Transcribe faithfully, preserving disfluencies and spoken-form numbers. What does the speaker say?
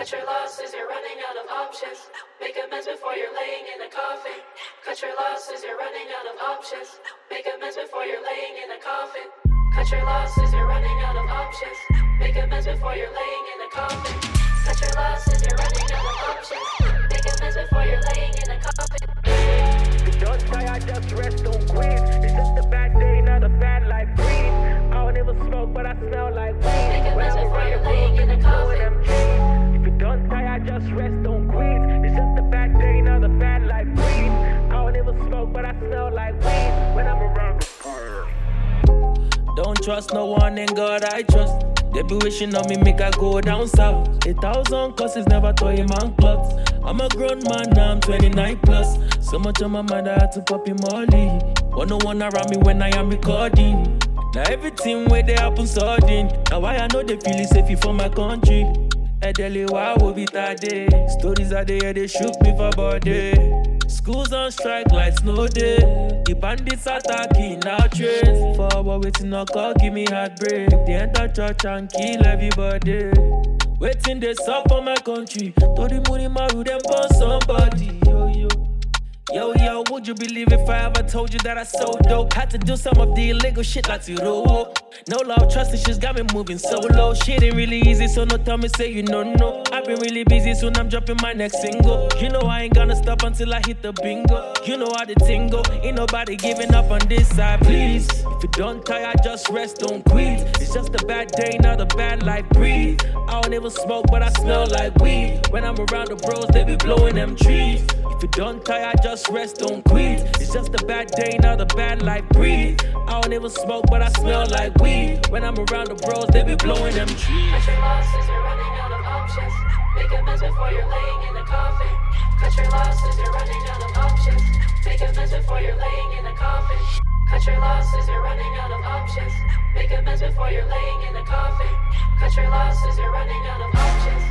Cut your losses, you're running out of options. Make amends before you're laying in a coffin. Cut your losses, you're running out of options. Make amends before you're laying in a coffin. Cut your losses, you're running out of options. Make amends before you're laying in a coffin. Cut your losses, you're running out of options. Make amends before you're laying in a coffin. Don't die, I just rest, don't quit. It's just a bad day, not a bad life. Breathe. I don't ever smoke, but I smell like weed. Make amends before you're laying in a coffin. If you don't die, I just rest, don't quit. It's just a bad day, not a bad life. Breathe. I don't ever smoke, but I smell like weed when I'm around the fire. Don't trust no one, in God I trust. They be wishing on me, make I go down south. A thousand causes never toy in my clothes. I'm a grown man, now I'm twenty-nine plus. So much on my mind, I had to pop in Molly. Want no one around me when I am recording. Now everything where they happen sudden. Now why I know they feel it safe for my country. Edele wa will be that day. Stories are there, they shook me for body. Schools on strike like snow day. The bandits attacking our trains. For what waiting no call, give me heartbreak. They enter church and kill everybody. Waiting they suck for my country. To the money maru them burn somebody. Yo yo. Yo, yo, would you believe if I ever told you that I so dope? Had to do some of the illegal shit like zero. No love, trust issues got me moving solo. Shit ain't really easy, so no tell me say you know no. I've been really busy, soon I'm dropping my next single. You know I ain't gonna stop until I hit the bingo. You know how the tingle, ain't nobody giving up on this side, please. If you don't tire, I just rest, don't quit. It's just a bad day, not a bad life, breathe. I don't ever smoke, but I smell like weed. When I'm around the bros, they be blowing them trees. If you don't tire, I just rest, don't quit. It's just a bad day, not a bad life, breathe. I don't ever smoke, but I smell like weed. When I'm around the bros, they be blowing them trees. Cut your losses, you're running out of options. Make amends before you're laying in a coffin. Cut your losses, you're running out of options. Make amends before you're laying in a coffin. Cut your losses, you're running out of options. Make amends before you're laying in a coffin. Cut your losses, you're running out of options.